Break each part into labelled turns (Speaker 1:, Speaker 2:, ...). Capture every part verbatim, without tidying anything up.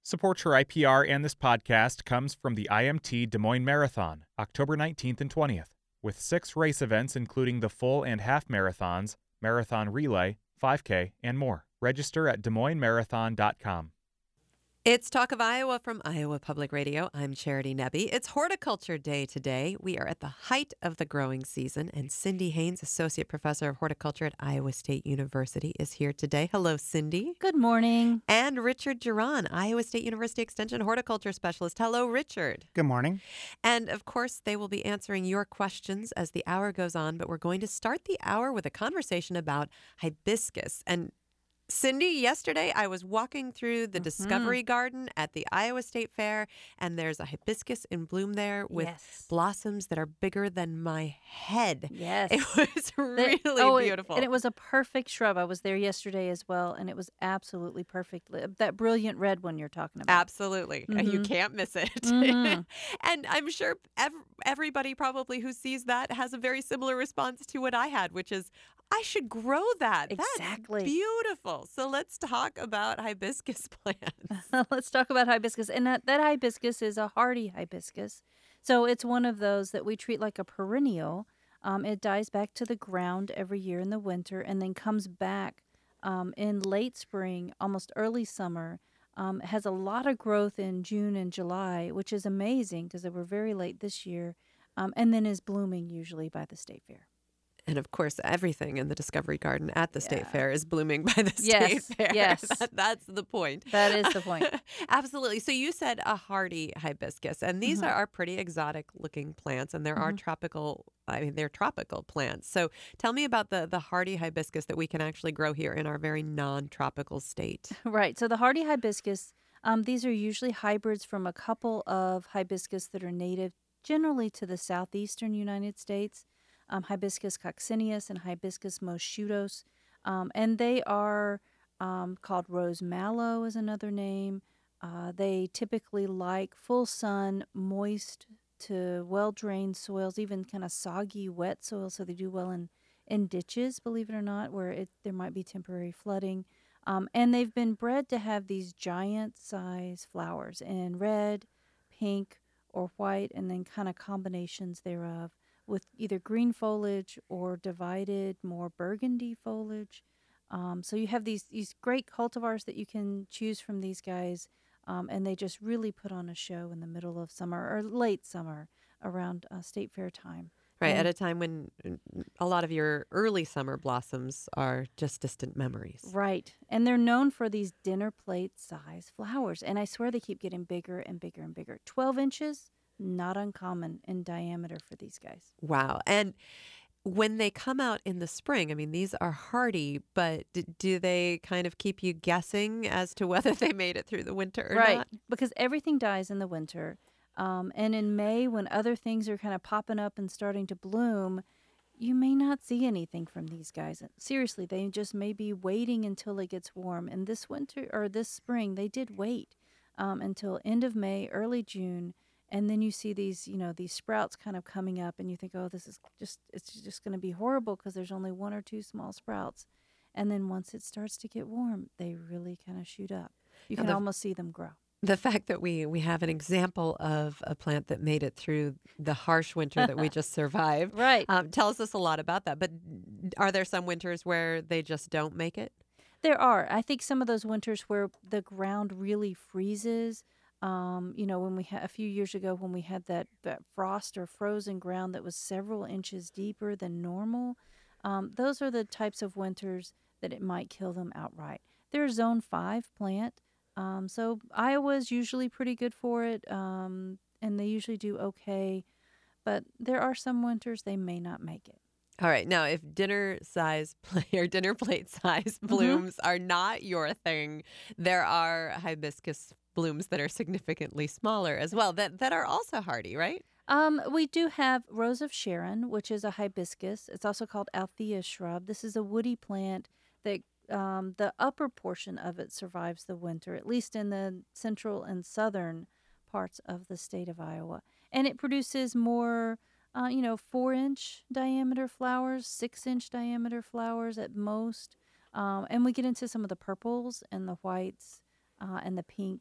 Speaker 1: Support for I P R and this podcast comes from the I M T Des Moines Marathon, October nineteenth and twentieth, with six race events including the full and half marathons, marathon relay, five K, and more. Register at des moines marathon dot com.
Speaker 2: It's Talk of Iowa from Iowa Public Radio. I'm Charity Nebbe. It's Horticulture Day today. We are at the height of the growing season, and Cindy Haynes, Associate Professor of Horticulture at Iowa State University, is here today. Hello, Cindy.
Speaker 3: Good morning.
Speaker 2: And Richard Duran, Iowa State University Extension Horticulture Specialist. Hello, Richard.
Speaker 4: Good morning.
Speaker 2: And, of course, they will be answering your questions as the hour goes on, but we're going to start the hour with a conversation about hibiscus. And Cindy, yesterday I was walking through the mm-hmm. Discovery Garden at the Iowa State Fair, and there's a hibiscus in bloom there with
Speaker 3: yes.
Speaker 2: blossoms that are bigger than my head.
Speaker 3: Yes.
Speaker 2: It was really
Speaker 3: the, oh,
Speaker 2: beautiful.
Speaker 3: It, and it was a perfect shrub. I was there yesterday as well, and it was absolutely perfect. That brilliant red one you're talking about.
Speaker 2: Absolutely. Mm-hmm. You can't miss it.
Speaker 3: Mm-hmm.
Speaker 2: And I'm sure ev- everybody probably who sees that has a very similar response to what I had, which is, I should grow that.
Speaker 3: Exactly.
Speaker 2: That's beautiful. So let's talk about hibiscus plants.
Speaker 3: Let's talk about hibiscus. And that, that hibiscus is a hardy hibiscus. So it's one of those that we treat like a perennial. Um, it dies back to the ground every year in the winter and then comes back um, in late spring, almost early summer. Um, it has a lot of growth in June and July, which is amazing because they were very late this year, um, and then is blooming usually by the State Fair.
Speaker 2: And, of course, everything in the Discovery Garden at the
Speaker 3: yeah.
Speaker 2: State Fair is blooming by the
Speaker 3: yes,
Speaker 2: State Fair.
Speaker 3: Yes,
Speaker 2: that, that's the point.
Speaker 3: That is the point.
Speaker 2: Absolutely. So you said a hardy hibiscus, and these
Speaker 3: mm-hmm.
Speaker 2: are, are pretty exotic-looking plants, and there
Speaker 3: mm-hmm.
Speaker 2: are tropical, I mean, they're tropical plants. So tell me about the, the hardy hibiscus that we can actually grow here in our very non-tropical state.
Speaker 3: Right. So the hardy hibiscus, um, these are usually hybrids from a couple of hibiscus that are native generally to the southeastern United States. Um, Hibiscus coccineus and Hibiscus moschutos, um, and they are um, called rose mallow is another name. Uh, they typically like full sun, moist to well-drained soils, even kind of soggy, wet soils, so they do well in, in ditches, believe it or not, where it, there might be temporary flooding. Um, and they've been bred to have these giant-size flowers in red, pink, or white, and then kind of combinations thereof, with either green foliage or divided, more burgundy foliage. Um, so you have these these great cultivars that you can choose from these guys, um, and they just really put on a show in the middle of summer or late summer around uh, State Fair time.
Speaker 2: Right,
Speaker 3: and,
Speaker 2: at a time when a lot of your early summer blossoms are just distant memories.
Speaker 3: Right, and they're known for these dinner plate size flowers, and I swear they keep getting bigger and bigger and bigger. twelve inches. Not uncommon in diameter for these guys.
Speaker 2: Wow. And when they come out in the spring, I mean, these are hardy, but d- do they kind of keep you guessing as to whether they made it through the winter or
Speaker 3: right.
Speaker 2: not?
Speaker 3: Because everything dies in the winter. Um, and in May, when other things are kind of popping up and starting to bloom, you may not see anything from these guys. Seriously, they just may be waiting until it gets warm. And this winter or this spring, they did wait um, until end of May, early June. And then you see these, you know, these sprouts kind of coming up, and you think, oh, this is just, it's just going to be horrible because there's only one or two small sprouts. And then once it starts to get warm, they really kind of shoot up. You can
Speaker 2: the,
Speaker 3: almost see them grow.
Speaker 2: The fact that we, we have an example of a plant that made it through the harsh winter that we just survived.
Speaker 3: Right.
Speaker 2: Um, tells us a lot about that. But are there some winters where they just don't make it?
Speaker 3: There are. I think some of those winters where the ground really freezes. Um, you know, when we had a few years ago when we had that, that frost or frozen ground that was several inches deeper than normal, um, those are the types of winters that it might kill them outright. They're a zone five plant, um, so Iowa's usually pretty good for it, um, and they usually do okay, but there are some winters they may not make it.
Speaker 2: All right. Now, if dinner size play or dinner plate size blooms mm-hmm. are not your thing, there are hibiscus blooms that are significantly smaller as well that, that are also hardy, right?
Speaker 3: Um, we do have Rose of Sharon, which is a hibiscus. It's also called Althea shrub. This is a woody plant that um, the upper portion of it survives the winter, at least in the central and southern parts of the state of Iowa. And it produces more, uh, you know, four-inch diameter flowers, six-inch diameter flowers at most. Um, and we get into some of the purples and the whites uh, and the pinks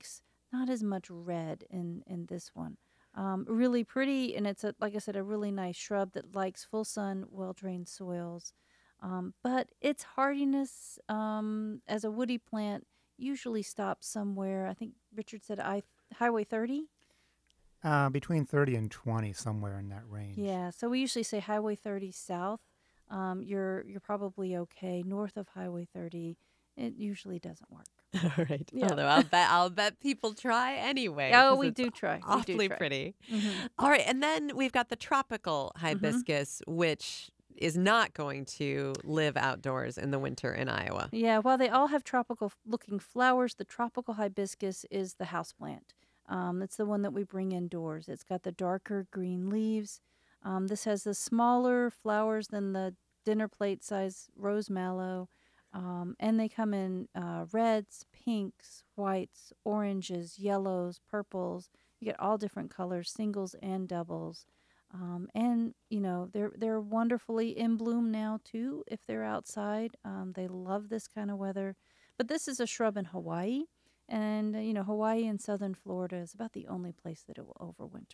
Speaker 3: not as much red in in this one. Um, really pretty, and it's a like I said, a really nice shrub that likes full sun, well drained soils. Um, but its hardiness um, as a woody plant usually stops somewhere. I think Richard said I Highway thirty.
Speaker 4: Uh, between thirty and twenty, somewhere in that range.
Speaker 3: Yeah, so we usually say Highway thirty south. Um, you're you're probably okay. North of Highway thirty, it usually doesn't work.
Speaker 2: All right.
Speaker 3: Yeah.
Speaker 2: Although I'll bet I'll bet people try anyway.
Speaker 3: Oh,
Speaker 2: 'cause
Speaker 3: we
Speaker 2: it's
Speaker 3: do try. We do
Speaker 2: Awfully
Speaker 3: try.
Speaker 2: pretty.
Speaker 3: Mhm.
Speaker 2: All right, and then we've got the tropical hibiscus, which is not going to live outdoors in the winter in Iowa.
Speaker 3: Yeah, while they all have tropical f- looking flowers, the tropical hibiscus is the houseplant. Um, it's the one that we bring indoors. It's got the darker green leaves. Um, this has the smaller flowers than the dinner plate size rose mallow. Um, and they come in uh, reds, pinks, whites, oranges, yellows, purples. You get all different colors, singles and doubles. Um, and you know they're they're wonderfully in bloom now too. If they're outside, um, they love this kind of weather. But this is a shrub in Hawaii, and uh, you know Hawaii and southern Florida is about the only place that it will overwinter.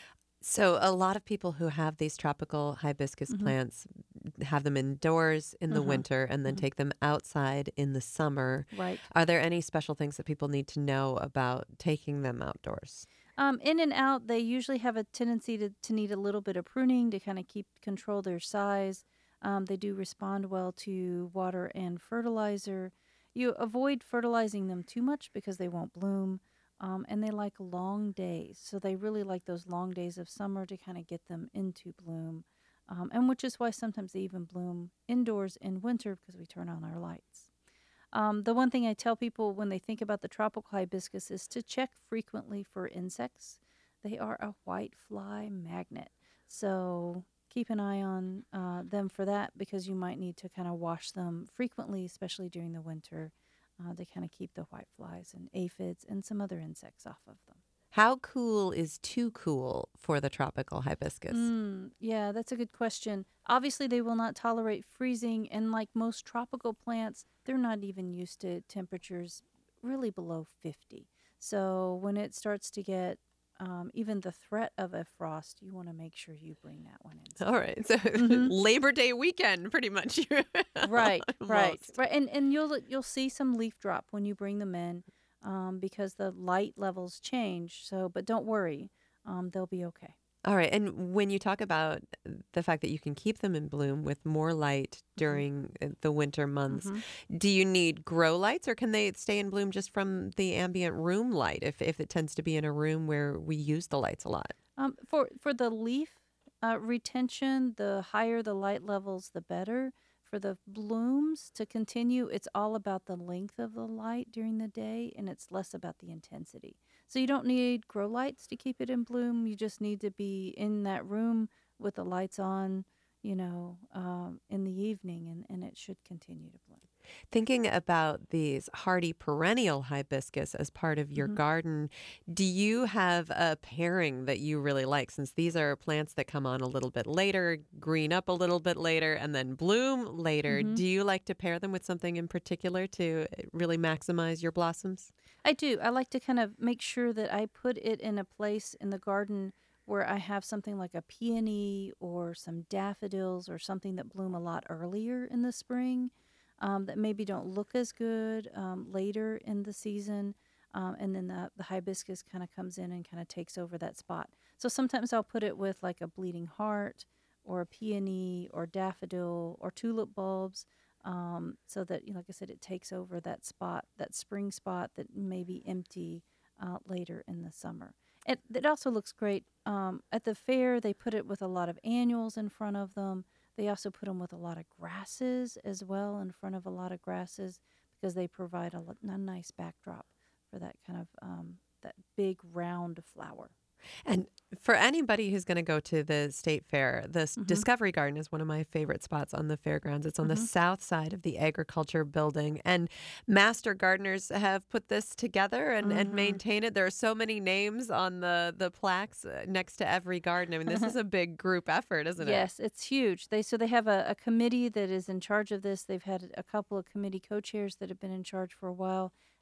Speaker 2: So a lot of people who have these tropical hibiscus
Speaker 3: Mhm.
Speaker 2: plants have them indoors in the
Speaker 3: Uh-huh.
Speaker 2: winter and then
Speaker 3: Mhm.
Speaker 2: take them outside in the summer.
Speaker 3: Right.
Speaker 2: Are there any special things that people need to know about taking them outdoors?
Speaker 3: Um, in and out, they usually have a tendency to, to need a little bit of pruning to kind of keep control their size. Um, they do respond well to water and fertilizer. You avoid fertilizing them too much because they won't bloom. Um, and they like long days. So they really like those long days of summer to kind of get them into bloom. Um, and which is why sometimes they even bloom indoors in winter because we turn on our lights. Um, the one thing I tell people when they think about the tropical hibiscus is to check frequently for insects. They are a white fly magnet. So keep an eye on uh, them for that because you might need to kind of wash them frequently, especially during the winter, uh, to kind of keep the white flies and aphids and some other insects off of them.
Speaker 2: How cool is too cool for the tropical hibiscus?
Speaker 3: Mm, yeah, that's a good question. Obviously, they will not tolerate freezing, and like most tropical plants, they're not even used to temperatures really below fifty. So when it starts to get um, even the threat of a frost, you want to make sure you bring that one in.
Speaker 2: All right. So
Speaker 3: Mhm.
Speaker 2: Labor Day weekend, pretty much.
Speaker 3: Right, right,
Speaker 2: Almost.
Speaker 3: right, and and you'll you'll see some leaf drop when you bring them in, um, because the light levels change. So, but don't worry, um, they'll be okay.
Speaker 2: All right. And when you talk about the fact that you can keep them in bloom with more light during uh, the winter months,
Speaker 3: Mhm.
Speaker 2: do you need grow lights or can they stay in bloom just from the ambient room light if, if it tends to be in a room where we use the lights a lot?
Speaker 3: Um, for for the leaf uh, retention, the higher the light levels, the better. For the blooms to continue, it's all about the length of the light during the day, and it's less about the intensity. So you don't need grow lights to keep it in bloom. You just need to be in that room with the lights on, you know, um, in the evening, and, and it should continue to bloom.
Speaker 2: Thinking about these hardy perennial hibiscus as part of your
Speaker 3: Mhm.
Speaker 2: garden, do you have a pairing that you really like? Since these are plants that come on a little bit later, green up a little bit later, and then bloom later,
Speaker 3: Mhm.
Speaker 2: do you like to pair them with something in particular to really maximize your blossoms?
Speaker 3: I do. I like to kind of make sure that I put it in a place in the garden where I have something like a peony or some daffodils or something that bloom a lot earlier in the spring, um, that maybe don't look as good um, later in the season. Um, and then the, the hibiscus kind of comes in and kind of takes over that spot. So sometimes I'll put it with like a bleeding heart or a peony or daffodil or tulip bulbs, um, so that, you know, like I said, it takes over that spot, that spring spot that may be empty uh, later in the summer. It, it also looks great. Um, at the fair, they put it with a lot of annuals in front of them. They also put them with a lot of grasses as well, in front of a lot of grasses, because they provide a, lo- a nice backdrop for that kind of um, that big round flower.
Speaker 2: And for anybody who's going to go to the state fair, the s
Speaker 3: Mhm.
Speaker 2: Discovery Garden is one of my favorite spots on the fairgrounds. It's on the
Speaker 3: Mhm.
Speaker 2: south side of the agriculture building, and master gardeners have put this together and, and
Speaker 3: Mhm.
Speaker 2: maintain it. There are so many names on the the plaques uh, next to every garden. I mean, this is a big group effort, isn't it?
Speaker 3: Yes, it's huge. They so they have a, a committee that is in charge of this. They've had a couple of committee co-chairs that have been in charge for a while.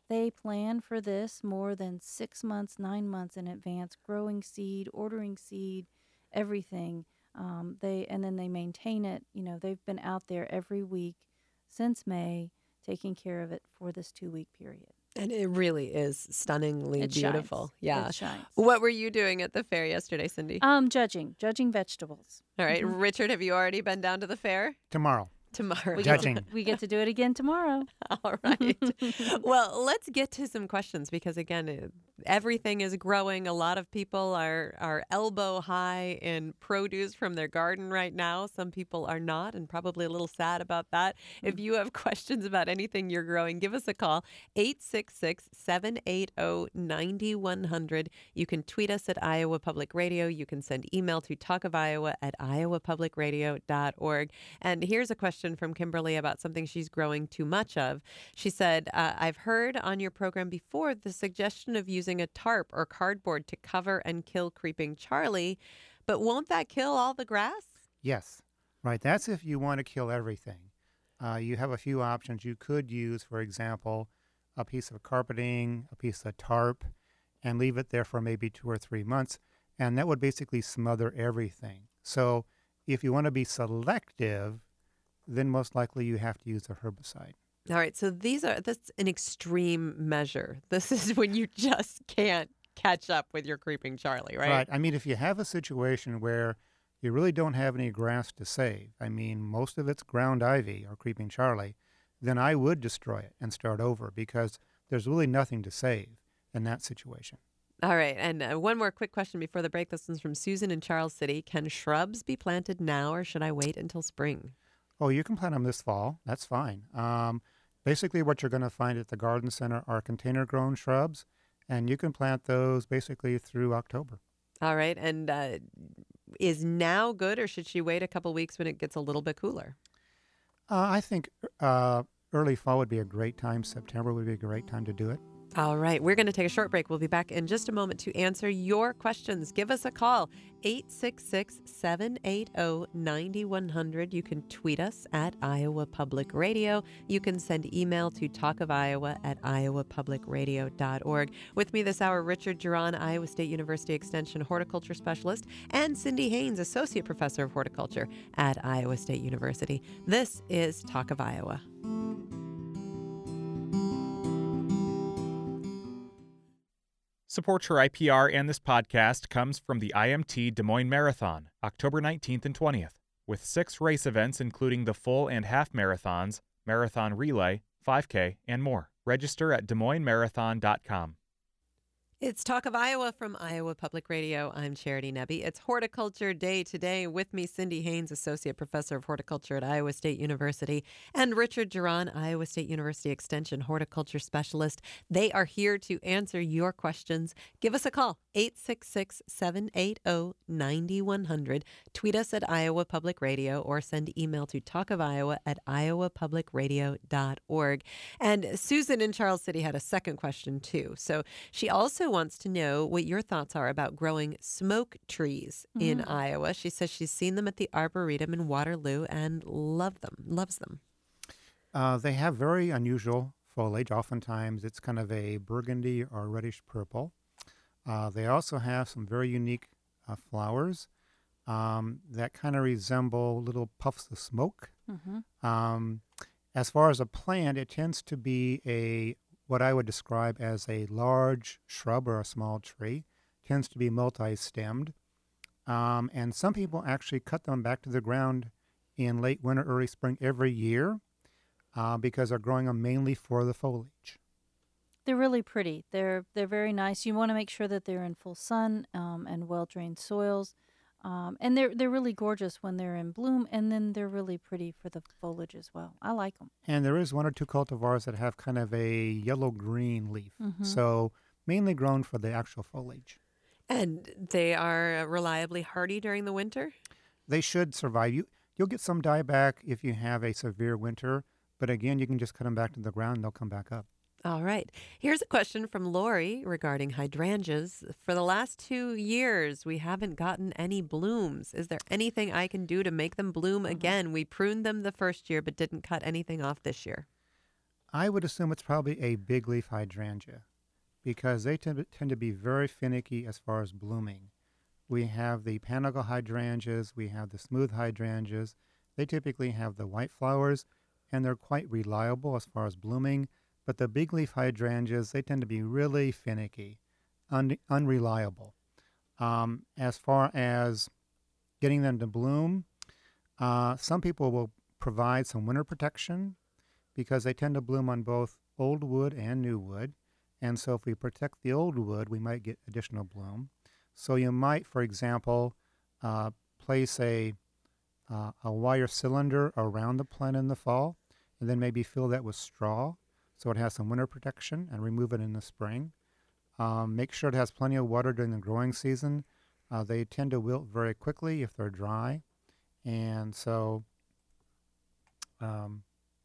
Speaker 3: they plan for this more than six months, nine months in advance, growing seed, ordering seed, everything. Um, they and then they maintain it. You know, they've been out there every week since May, taking care of it for this two-week period.
Speaker 2: And it really is stunningly
Speaker 3: It
Speaker 2: beautiful.
Speaker 3: shines.
Speaker 2: Yeah.
Speaker 3: It shines.
Speaker 2: What were you doing at the fair yesterday, Cindy?
Speaker 3: Um, judging, judging vegetables.
Speaker 2: All right.
Speaker 3: Mhm.
Speaker 2: Richard, have you already been down to the fair?
Speaker 4: Tomorrow.
Speaker 2: Tomorrow.
Speaker 3: We get,
Speaker 4: Judging.
Speaker 3: to, we get to do it again tomorrow.
Speaker 2: All right. Well, let's get to some questions because, again, it- everything is growing. A lot of people are, are elbow high in produce from their garden right now. Some people are not, and probably a little sad about that. If you have questions about anything you're growing, give us a call, eight six six, seven eight zero, nine one zero zero. You can tweet us at Iowa Public Radio. You can send email to talkofiowa at iowa public radio dot org. And here's a question from Kimberly about something she's growing too much of. She said, uh, I've heard on your program before the suggestion of using a tarp or cardboard to cover and kill creeping Charlie, but won't that kill all the grass?
Speaker 4: Yes. Right. That's if you want to kill everything. Uh, you have a few options. You could use, for example, a piece of carpeting, a piece of tarp, and leave it there for maybe two or three months. And that would basically smother everything. So if you want to be selective, then most likely you have to use a herbicide.
Speaker 2: All right. So these are, that's an extreme measure. This is when you just can't catch up with your creeping Charlie, right?
Speaker 4: Right. I mean, if you have a situation where you really don't have any grass to save, I mean, most of it's ground ivy or creeping Charlie, then I would destroy it and start over because there's really nothing to save in that situation.
Speaker 2: All right. And uh, one more quick question before the break. This one's from Susan in Charles City. Can shrubs be planted now or should I wait until spring?
Speaker 4: Oh, you can plant them this fall. That's fine. Um, basically, what you're going to find at the garden center are container-grown shrubs, and you can plant those basically through October.
Speaker 2: All right. And uh, is now good or should she wait a couple weeks when it gets a little bit cooler?
Speaker 4: Uh, I think uh, early fall would be a great time. September would be a great time to do it.
Speaker 2: All right. We're going to take a short break. We'll be back in just a moment to answer your questions. Give us a call, eight six six, seven eight zero, nine one zero zero. You can tweet us at Iowa Public Radio. You can send email to talkofiowa at iowa public radio dot org. With me this hour, Richard Geron, Iowa State University Extension Horticulture Specialist, and Cindy Haynes, Associate Professor of Horticulture at Iowa State University. This is Talk of Iowa.
Speaker 1: Support for I P R and this podcast comes from the I M T Des Moines Marathon, October nineteenth and twentieth, with six race events including the full and half marathons, marathon relay, five K, and more. Register at des moines marathon dot com.
Speaker 2: It's Talk of Iowa from Iowa Public Radio. I'm Charity Nebbe. It's Horticulture Day today. With me, Cindy Haynes, Associate Professor of Horticulture at Iowa State University, and Richard Geron, Iowa State University Extension Horticulture Specialist. They are here to answer your questions. Give us a call, eight six six, seven eight zero, nine one zero zero. Tweet us at Iowa Public Radio or send email to talkofiowa at iowa public radio dot org. And Susan in Charles City had a second question, too. So she also wants to know what your thoughts are about growing smoke trees in
Speaker 3: Mm.
Speaker 2: Iowa. She says she's seen them at the Arboretum in Waterloo and love them, loves them.
Speaker 4: Uh, they have very unusual foliage. Oftentimes, it's kind of a burgundy or reddish purple. Uh, they also have some very unique uh, flowers um, that kind of resemble little puffs of smoke.
Speaker 3: Mm-hmm.
Speaker 4: Um, as far as a plant, it tends to be a what I would describe as a large shrub or a small tree. Tends to be multi-stemmed. Um, and some people actually cut them back to the ground in late winter, early spring every year uh, because they're growing them mainly for the foliage.
Speaker 3: They're really pretty. They're they're very nice. You want to make sure that they're in full sun um, and well-drained soils. Um, and they're they're really gorgeous when they're in bloom, and then they're really pretty for the foliage as well. I like them.
Speaker 4: And there is one or two cultivars that have kind of a yellow-green leaf.
Speaker 3: Mhm.
Speaker 4: So mainly grown for the actual foliage.
Speaker 2: And they are reliably hardy during the winter?
Speaker 4: They should survive. You, you'll get some dieback if you have a severe winter, but again, you can just cut them back to the ground and they'll come back up.
Speaker 2: All right. Here's a question from Lori regarding hydrangeas. For the last two years, we haven't gotten any blooms. Is there anything I can do to make them bloom again? We pruned them the first year, but didn't cut anything off this year.
Speaker 4: I would assume it's probably a big leaf hydrangea because they tend to, tend to be very finicky as far as blooming. We have the panicle hydrangeas, we have the smooth hydrangeas. They typically have the white flowers, and they're quite reliable as far as blooming. But the big leaf hydrangeas, they tend to be really finicky, un- unreliable. Um, as far as getting them to bloom, uh, some people will provide some winter protection because they tend to bloom on both old wood and new wood. And so if we protect the old wood, we might get additional bloom. So you might, for example, uh, place a, uh, a wire cylinder around the plant in the fall, and then maybe fill that with straw so it has some winter protection, and remove it in the spring. Um, make sure it has plenty of water during the growing season. Uh, they tend to wilt very quickly if they're dry. And so um,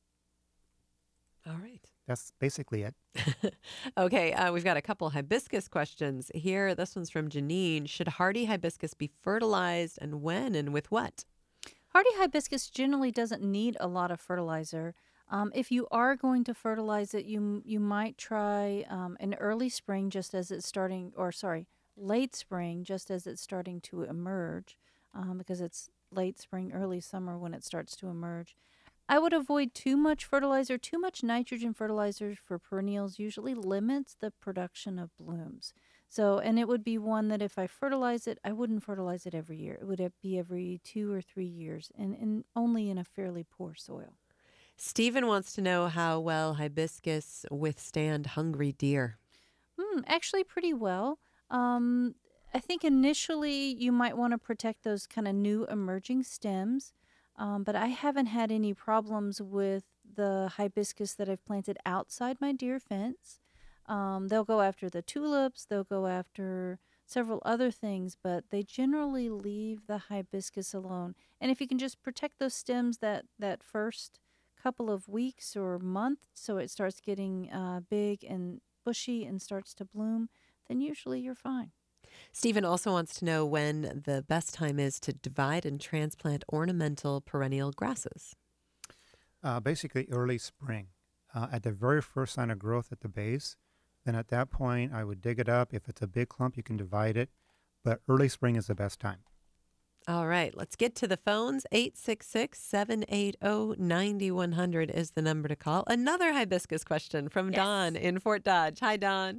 Speaker 2: All right.
Speaker 4: that's basically it.
Speaker 2: Okay, uh, we've got a couple hibiscus questions here. This one's from Janine. Should hardy hibiscus be fertilized, and when and with what?
Speaker 3: Hardy hibiscus generally doesn't need a lot of fertilizer. Um, if you are going to fertilize it, you you might try um, in early spring, just as it's starting, or sorry, late spring, just as it's starting to emerge, um, because it's late spring, early summer when it starts to emerge. I would avoid too much fertilizer. Too much nitrogen fertilizer for perennials usually limits the production of blooms. So, and it would be one that if I fertilize it, I wouldn't fertilize it every year. It would be every two or three years, and, and only in a fairly poor soil.
Speaker 2: Stephen wants to know how well hibiscus withstand hungry deer.
Speaker 3: Hmm, actually, pretty well. Um, I think initially you might want to protect those kind of new emerging stems, um, but I haven't had any problems with the hibiscus that I've planted outside my deer fence. Um, they'll go after the tulips, they'll go after several other things, but they generally leave the hibiscus alone. And if you can just protect those stems that, that first couple of weeks or month, so it starts getting uh, big and bushy and starts to bloom, then usually you're fine.
Speaker 2: Stephen also wants to know when the best time is to divide and transplant ornamental perennial grasses.
Speaker 4: Uh, basically early spring. Uh, at the very first sign of growth at the base, then at that point I would dig it up. If it's a big clump, you can divide it, but early spring is the best time.
Speaker 2: All right, let's get to the phones. eight six six, seven eight zero, nine one zero zero is the number to call. Another hibiscus question from
Speaker 3: Yes.
Speaker 2: Don in Fort Dodge. Hi, Don.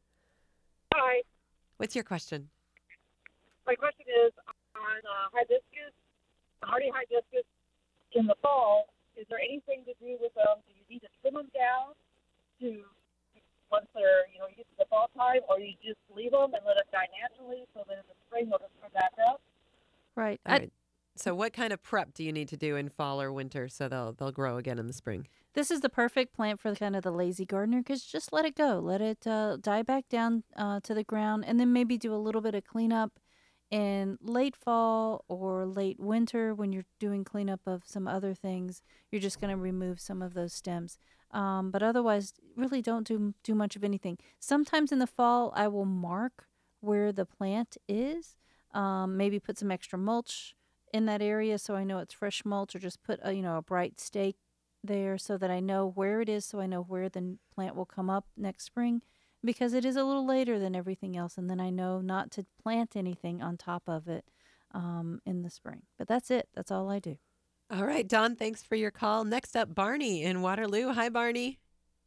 Speaker 5: Hi.
Speaker 2: What's your question?
Speaker 5: My question is on uh, hibiscus, hardy hibiscus in the fall. Is there anything to do with them? Do you need to trim them down to once they're, you know, you get to the fall time, or you just leave them and let it die naturally so that in the spring they'll just come back up?
Speaker 3: Right.
Speaker 2: All
Speaker 3: I-
Speaker 2: right. So what kind of prep do you need to do in fall or winter so they'll they'll grow again in the spring?
Speaker 3: This is the perfect plant for the kind of the lazy gardener because just let it go. Let it uh, die back down uh, to the ground, and then maybe do a little bit of cleanup in late fall or late winter when you're doing cleanup of some other things. You're just going to remove some of those stems. Um, but otherwise, really don't do, do much of anything. Sometimes in the fall, I will mark where the plant is, um, maybe put some extra mulch in that area so I know it's fresh mulch, or just put a, you know, a bright stake there so that I know where it is, so I know where the n- plant will come up next spring, because it is a little later than everything else, and then I know not to plant anything on top of it um, in the spring. But that's it. That's all I do.
Speaker 2: All right, Don, thanks for your call. Next up, Barney in Waterloo. Hi, Barney.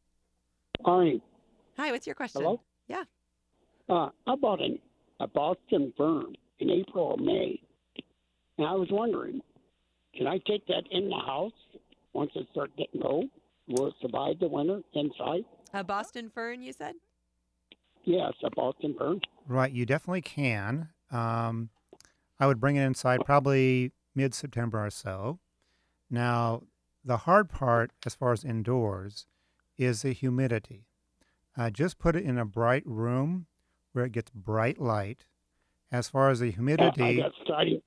Speaker 6: Hi.
Speaker 2: Hi, what's your question?
Speaker 6: Hello?
Speaker 2: Yeah.
Speaker 6: Uh, I bought an, a Boston fern in April or May, and I was wondering, can I take that in the house once it starts getting low? Will it survive the winter inside?
Speaker 2: A Boston fern, you said?
Speaker 6: Yes, a Boston fern.
Speaker 4: Right, you definitely can. Um, I would bring it inside probably mid-September or so. Now, the hard part as far as indoors is the humidity. Uh, just put it in a bright room where it gets bright light. As far as the
Speaker 6: Uh, I
Speaker 4: humidity,
Speaker 6: got started.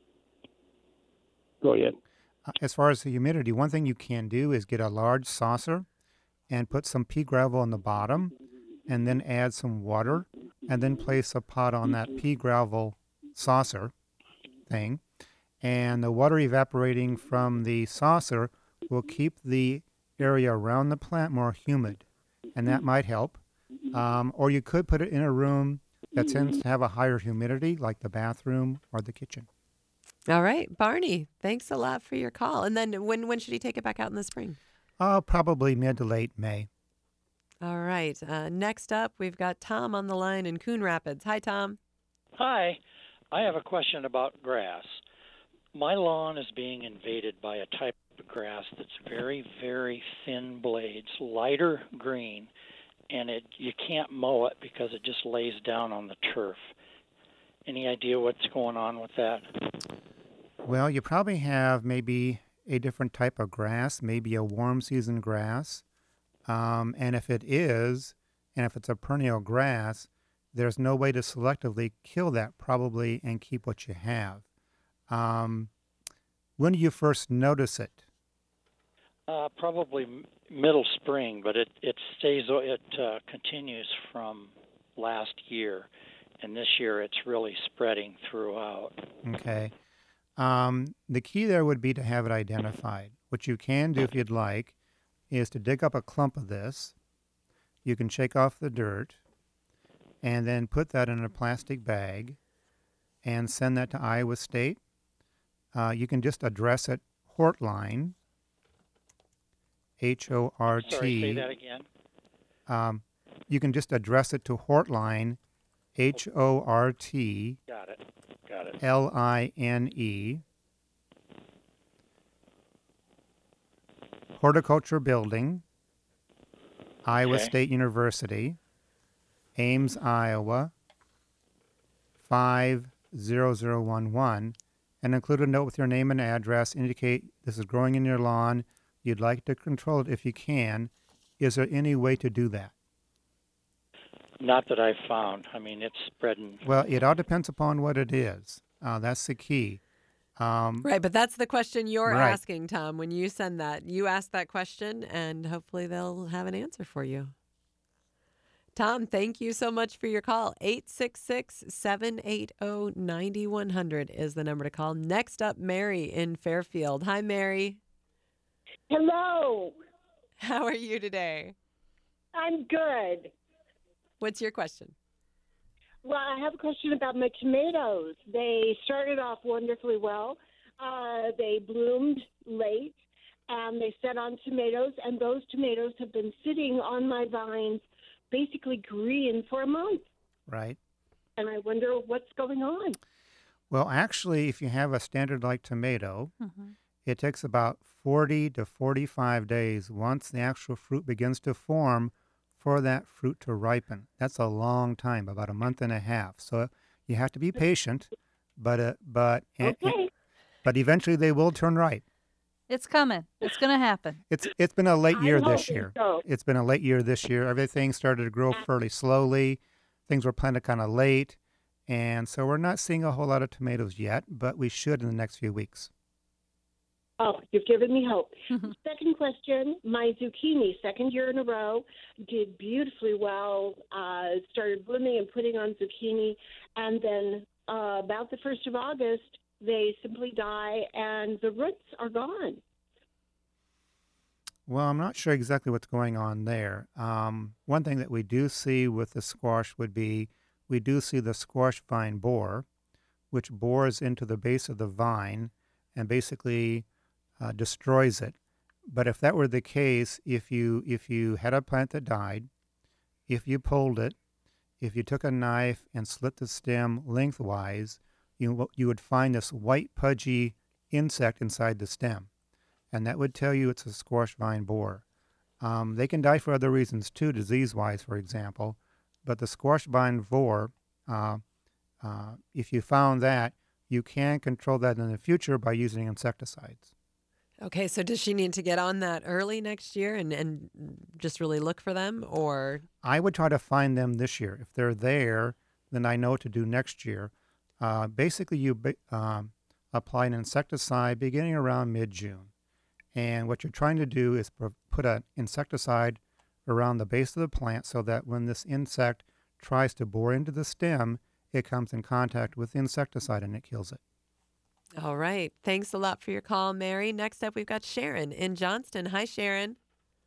Speaker 6: Go ahead.
Speaker 4: uh, as far as the humidity, one thing you can do is get a large saucer and put some pea gravel on the bottom, and then add some water, and then place a pot on that pea gravel saucer thing. And the water evaporating from the saucer will keep the area around the plant more humid, and that might help. Um, or you could put it in a room that tends to have a higher humidity, like the bathroom or the kitchen.
Speaker 2: All right, Barney, thanks a lot for your call. And then when when should he take it back out in the spring?
Speaker 4: Uh, probably mid to late May.
Speaker 2: All right. Uh, next up, we've got Tom on the line in Coon Rapids. Hi, Tom.
Speaker 7: Hi, I have a question about grass. My lawn is being invaded by a type of grass that's very, very thin blades, lighter green, and it you can't mow it because it just lays down on the turf. Any idea what's going on with that?
Speaker 4: Well, you probably have maybe a different type of grass, maybe a warm season grass. Um, and if it is, and if it's a perennial grass, there's no way to selectively kill that probably and keep what you have. Um, when do you first notice it?
Speaker 7: Uh, probably m- middle spring, but it it stays it uh, continues from last year, and this year it's really spreading throughout.
Speaker 4: Okay. Um, the key there would be to have it identified. What you can do if you'd like is to dig up a clump of this. You can shake off the dirt and then put that in a plastic bag and send that to Iowa State. Uh, you can just address it Hortline, H O R T.
Speaker 7: Sorry, say that again.
Speaker 4: Um, you can just address it to Hortline, H O R T
Speaker 7: Got it. Got it.
Speaker 4: L I N E, Horticulture Building, Iowa
Speaker 7: Okay.
Speaker 4: State University, Ames, Iowa, five zero zero one one, and include a note with your name and address. Indicate this is growing in your lawn. You'd like to control it if you can. Is there any way to do that?
Speaker 7: Not that I've found. I mean, it's spreading.
Speaker 4: Well, it all depends upon what it is. Uh, that's the key. Um,
Speaker 2: Right, but that's the question you're
Speaker 4: Right.
Speaker 2: asking, Tom, when you send that. You ask that question, and hopefully they'll have an answer for you. Tom, thank you so much for your call. eight six six, seven eight zero, nine one zero zero is the number to call. Next up, Mary in Fairfield. Hi, Mary.
Speaker 8: Hello.
Speaker 2: How are you today?
Speaker 8: I'm good.
Speaker 2: What's your question?
Speaker 8: Well, I have a question about my tomatoes. They started off wonderfully well. Uh, they bloomed late, and they set on tomatoes, and those tomatoes have been sitting on my vines basically green for a month.
Speaker 4: right.
Speaker 8: And I wonder what's going on.
Speaker 4: Well, actually, if you have a standard-like tomato,
Speaker 3: Mhm.
Speaker 4: it takes about forty to forty-five days once the actual fruit begins to form for that fruit to ripen. That's a long time, about a month and a half. So you have to be patient, but uh, but and- and-
Speaker 8: Okay.
Speaker 4: but eventually they will turn ripe.
Speaker 3: It's coming. It's going to happen.
Speaker 4: It's it's been a late
Speaker 8: I'm
Speaker 4: year this
Speaker 8: hoping
Speaker 4: year.
Speaker 8: so.
Speaker 4: It's been a late year this year. Everything started to grow fairly slowly. Things were planted kind of late, and so we're not seeing a whole lot of tomatoes yet, but we should in the next few weeks.
Speaker 8: Oh, you've given me hope. Second question, my zucchini, second year in a row, did beautifully well, uh, started blooming and putting on zucchini, and then uh, about the first of August, they simply die and the roots are gone.
Speaker 4: Well, I'm not sure exactly what's going on there. Um, one thing that we do see with the squash would be we do see the squash vine borer, which bores into the base of the vine and basically uh, destroys it. But if that were the case, if you if you had a plant that died, if you pulled it, if you took a knife and slit the stem lengthwise, you you would find this white pudgy insect inside the stem, and that would tell you it's a squash vine borer. Um, they can die for other reasons too, disease-wise, for example. But the squash vine borer, uh, uh, if you found that, you can control that in the future by using insecticides.
Speaker 2: Okay, so does she need to get on that early next year and, and just really look for them, or?
Speaker 4: I would try to find them this year. If they're there, then I know what to do next year. Uh, basically, you ba- um, apply an insecticide beginning around mid-June. And what you're trying to do is pro- put an insecticide around the base of the plant so that when this insect tries to bore into the stem, it comes in contact with the insecticide and it kills it.
Speaker 2: All right. Thanks a lot for your call, Mary. Next up, we've got Sharon in Johnston. Hi, Sharon.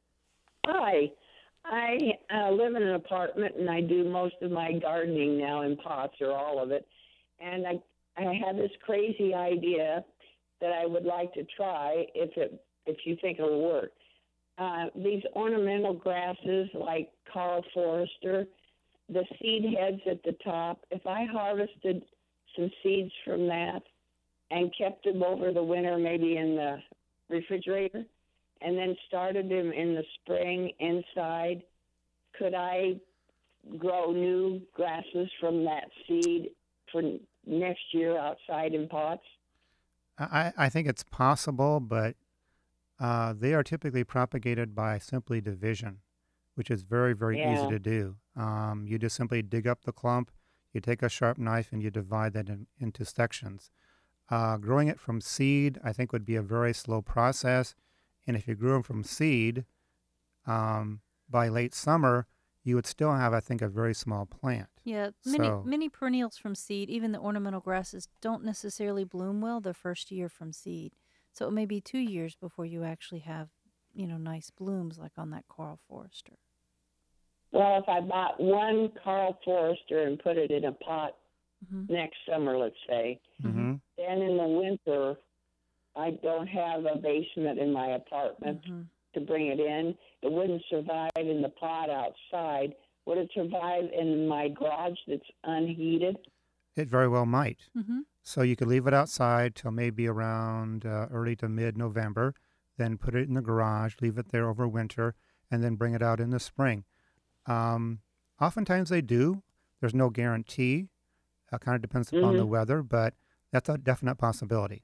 Speaker 9: Hi. I uh, live in an apartment, and I do most of my gardening now in pots, or all of it. And I, I had this crazy idea that I would like to try if it, if you think it'll work. Uh, these ornamental grasses like Carl Forrester, the seed heads at the top. If I harvested some seeds from that and kept them over the winter, maybe in the refrigerator, and then started them in the spring inside, could I grow new grasses from that seed for next year outside in pots?
Speaker 4: I, I think it's possible, but uh, they are typically propagated by simply division, which is very, very easy
Speaker 9: Yeah.
Speaker 4: to do. Um, you just simply dig up the clump, you take a sharp knife, and you divide that in, into sections. Uh, growing it from seed, I think, would be a very slow process. And if you grew them from seed, um, by late summer, you would still have, I think, a very small plant.
Speaker 3: Yeah, many
Speaker 4: So,
Speaker 3: many perennials from seed, even the ornamental grasses, don't necessarily bloom well the first year from seed. So it may be two years before you actually have, you know, nice blooms like on that Carl Forrester.
Speaker 9: Well, if I bought one Carl Forrester and put it in a pot
Speaker 3: hmm
Speaker 9: next summer, let's say,
Speaker 4: hmm
Speaker 9: then in the winter, I don't have a basement in my apartment
Speaker 3: hmm
Speaker 9: to bring it in. It wouldn't survive in the pot outside. Would it survive in my garage that's unheated?
Speaker 4: it very well might.
Speaker 3: hmm
Speaker 4: So you could leave it outside till maybe around uh, early to mid-November, then put it in the garage, leave it there over winter, and then bring it out in the spring. Um, Oftentimes they do. There's no guarantee. It kind of depends upon the
Speaker 9: Mm-hmm.
Speaker 4: weather, but that's a definite possibility.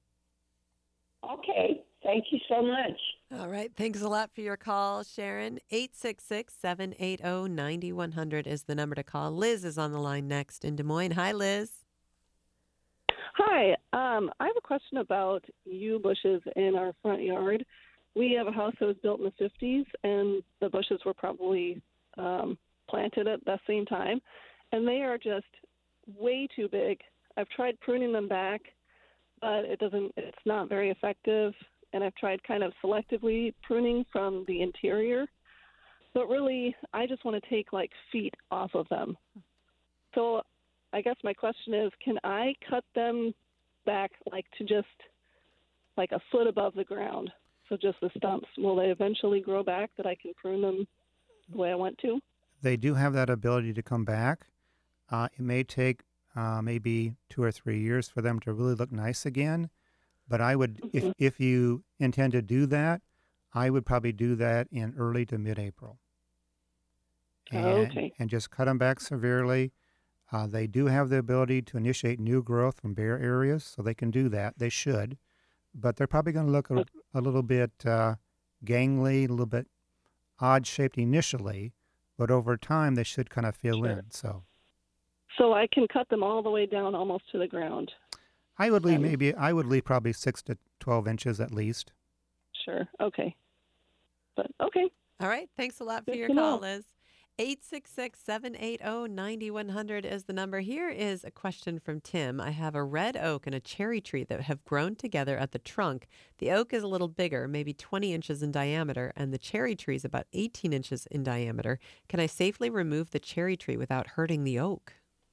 Speaker 9: Okay. Thank you so much.
Speaker 2: All right. Thanks a lot for your call, Sharon. eight six six, seven eight zero, nine one zero zero is the number to call. Liz is on the line next in Des Moines. Hi, Liz.
Speaker 10: Hi, um, I have a question about yew bushes in our front yard. We have a house that was built in the fifties, and the bushes were probably um, planted at the same time, and they are just way too big. I've tried pruning them back, but it doesn't. It's not very effective, and I've tried kind of selectively pruning from the interior, but really, I just want to take like feet off of them. So I guess my question is, can I cut them back like to just like a foot above the ground? So just the stumps. Will they eventually grow back that I can prune them the way I want to?
Speaker 4: They do have that ability to come back. Uh, it may take uh, maybe two or three years for them to really look nice again. But I would, if,
Speaker 10: hmm
Speaker 4: if you intend to do that, I would probably do that in early to mid-April. And,
Speaker 10: Okay.
Speaker 4: and just cut them back severely. Uh, they do have the ability to initiate new growth from bare areas, so they can do that. They should. But they're probably going to look a,
Speaker 10: Okay.
Speaker 4: a little bit uh, gangly, a little bit odd-shaped initially, but over time they should kind of fill
Speaker 10: Sure.
Speaker 4: in. So
Speaker 10: So I can cut them all the way down almost to the ground.
Speaker 4: I would leave
Speaker 10: Then.
Speaker 4: maybe, I would leave probably six to twelve inches at least.
Speaker 10: Sure. Okay. But okay.
Speaker 2: All right. Thanks a lot for
Speaker 10: Good
Speaker 2: your
Speaker 10: to
Speaker 2: call,
Speaker 10: know.
Speaker 2: Liz. eight six six, seven eight zero, nine one zero zero is the number. Here is a question from Tim. I have a red oak and a cherry tree that have grown together at the trunk. The oak is a little bigger, maybe twenty inches in diameter, and the cherry tree is about eighteen inches in diameter. Can I safely remove the cherry tree without hurting the oak?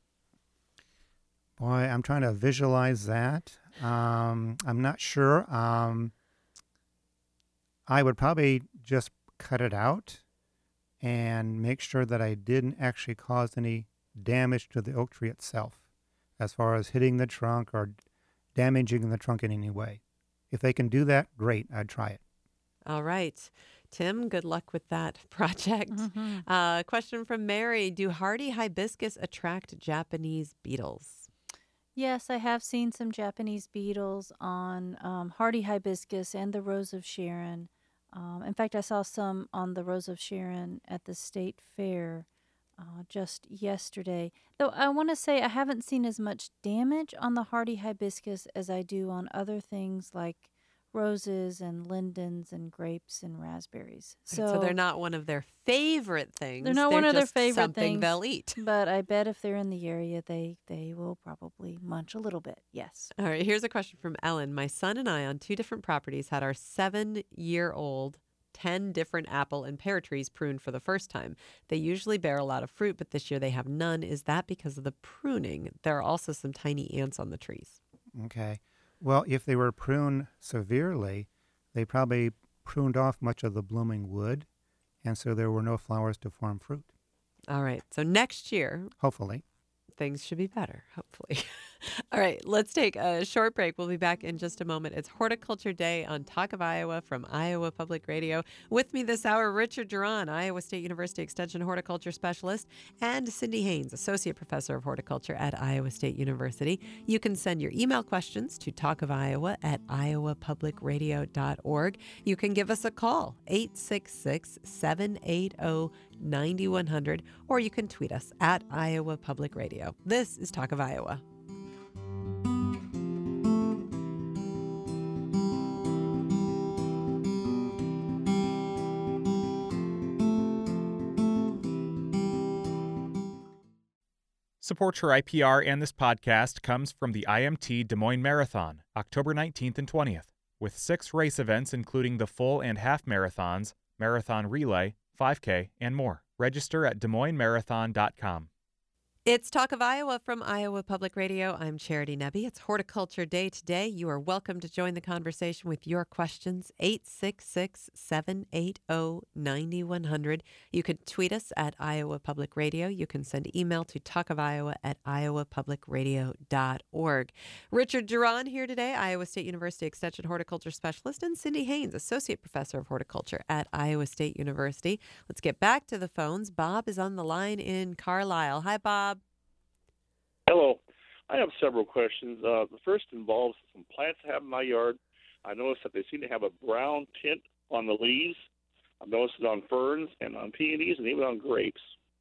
Speaker 4: Boy, I'm trying to visualize that. Um, I'm not sure. Um, I would probably just cut it out and make sure that I didn't actually cause any damage to the oak tree itself, as far as hitting the trunk or damaging the trunk in any way. If they can do that, great. I'd try it.
Speaker 2: All right. Tim, good luck with that project.
Speaker 3: hmm
Speaker 2: Uh, question from Mary. Do hardy hibiscus attract Japanese beetles?
Speaker 3: Yes, I have seen some Japanese beetles on um, hardy hibiscus and the rose of Sharon. Um, in fact, I saw some on the rose of Sharon at the state fair uh, just yesterday. Though I want to say I haven't seen as much damage on the hardy hibiscus as I do on other things like roses and lindens and grapes and raspberries.
Speaker 2: So,
Speaker 3: So,
Speaker 2: they're not one of their favorite things.
Speaker 3: they're not one of their
Speaker 2: just
Speaker 3: favorite
Speaker 2: something
Speaker 3: things,
Speaker 2: they'll eat.
Speaker 3: but I bet if they're in the area, they they will probably munch a little bit. Yes.
Speaker 2: All right, here's a question from Ellen. My son and I on two different properties had our seven-year-old ten different apple and pear trees pruned for the first time. They usually bear a lot of fruit, but this year they have none. Is that because of the pruning? There are also some tiny ants on the trees.
Speaker 4: Okay. Well, if they were pruned severely, they probably pruned off much of the blooming wood, and so there were no flowers to form fruit.
Speaker 2: All right. So next year,
Speaker 4: hopefully,
Speaker 2: things should be better, hopefully. All right, let's take a short break. We'll be back in just a moment. It's Horticulture Day on Talk of Iowa from Iowa Public Radio. With me this hour, Richard Duran, Iowa State University Extension Horticulture Specialist, and Cindy Haynes, Associate Professor of Horticulture at Iowa State University. You can send your email questions to talkofiowa at iowa public radio dot org. You can give us a call, eight six six, seven eight zero, nine one zero zero, or you can tweet us at Iowa Public Radio. This is Talk of Iowa.
Speaker 1: Support for I P R and this podcast comes from the I M T Des Moines Marathon, October nineteenth and twentieth, with six race events including the full and half marathons, marathon relay, five K, and more. Register at des moines marathon dot com.
Speaker 2: It's Talk of Iowa from Iowa Public Radio. I'm Charity Nebbe. It's Horticulture Day today. You are welcome to join the conversation with your questions, eight six six, seven eight zero, nine one zero zero. You can tweet us at Iowa Public Radio. You can send email to talkofiowa at iowa public radio dot org. Richard Duran here today, Iowa State University Extension Horticulture Specialist, and Cindy Haynes, Associate Professor of Horticulture at Iowa State University. Let's get back to the phones. Bob is on the line in Carlisle. Hi, Bob.
Speaker 11: Hello. I have several questions. Uh, the first involves some plants I have in my yard. I noticed that they seem to have a brown tint on the leaves. I've noticed it on ferns and on peonies and even on grapes.